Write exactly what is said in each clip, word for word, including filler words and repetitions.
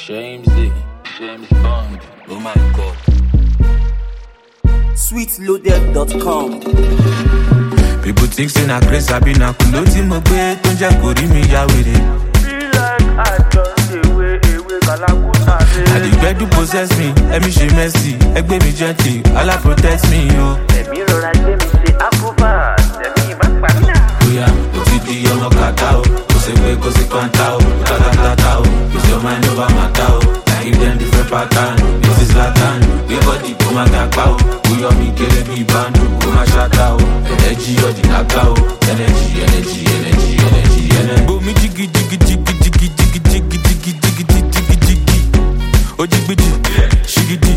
Shamesy, James Bond. Oh my God. sweet loaded dot com. People think say na crazy, I be na kuloti mo gbe to je ko ri mi ya were. Feel like I just away, away, Kalakuta. I dey get to possess me, let me show mercy, egbe mi gently, Allah protect me yo. Ẹ̀mí rọra gbé mi ṣe àkóbá, ẹ̀mí má pa mí náà. Oya, o ti di ọmọ kata o, kò ṣe pé kò sí kwanta o, tatatata o, kò sí ọmọ ẹni over mata o. I give them different pattern, this is Latin, gbé body kó má ga pa o, kó yọ mi kéré bí bandu, kó má ṣáta o. Energy ọ̀dìnàká o, energy, energy, energy, energy, energy. Bomi jigi jigi jigi jigi jigi jigi jigi jigi jigi jigi. Ojigbiji, shigidi,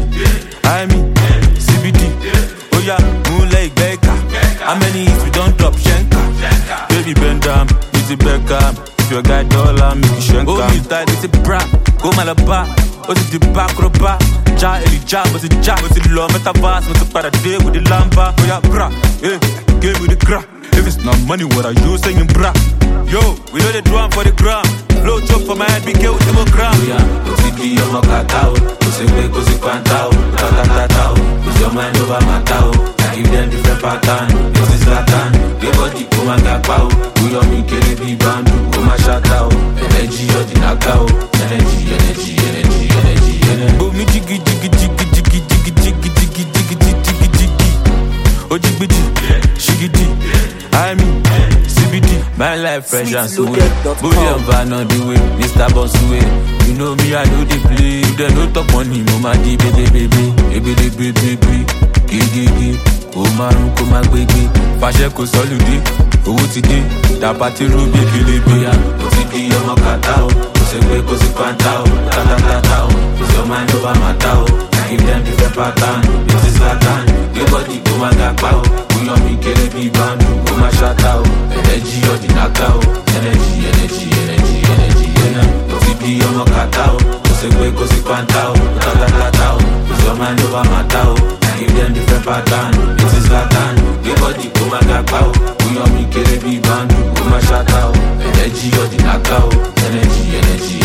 I mean, C B D. Oya, moonlight ìgbẹ́ka. How many if you don't drop shenka? Baby bend down, easy Beckham. If your guy dollar, make you shenka. Oh, me tight, it's a bra. Go Malabar, oh, it's the back of the bar. Ja, Eli Ja, but it's Ja, but it's love, metaverse, but it's para day with the lamba. Oh yeah, bra, yeah, give me the gra. If it's not money, what are you saying, bra? Yo, we know the drum for the gram. Blow chop for my head, be careful with the gram. Yeah, what's it be on my catao? What's it way, what's it quantao? Tatatao, what's your mind over my tao? I give them different pattern, this is Latin. Give body, come and get pow. We don't make it be bandu, come and shut out. Energy, or the knockout. Energy, energy, energy, energy, energy. Boom, me jiggy, jiggy, jiggy, jiggy, jiggy, jiggy, jiggy, jiggy, jiggy, jiggy. Ojigbiji, shigidi, I mean, C B D. My life fresh and so way. Bullion van on the way, Mister Boss way. You know me, I know the play. If they no talk money, mama di baby, baby, baby, baby, baby, gigi, o marun ko ma gbegbe. Fàṣẹ kò sọlùdé, owó ti dé, dàpá ti rú bí kélébé. O ti di ọmọ kàtá o, kò ṣe pé kò sí kwanta o, tatatata o, kò sí ọmọ ẹni over mata o. I give them different pattern, this is Latin. Gbé bọ́dì kó má ga pa o, kó yọ mi kéré bí bandu, kó má ṣáta o. Energy ọ̀dìnàká o, energy, energy, energy, energy, energy. O ti di ọmọ kàtá o, kò ṣe pé kò sí kwanta o, tatatata o, kò sí ọmọ ẹni over mata o. I give them different pattern, this is Latin. Gbé bọ́dì kó má ga pa o, kó yọ mi kéré bí bandu, kó má ṣáta o. Energy ọ̀dìnàká o, energy, energy.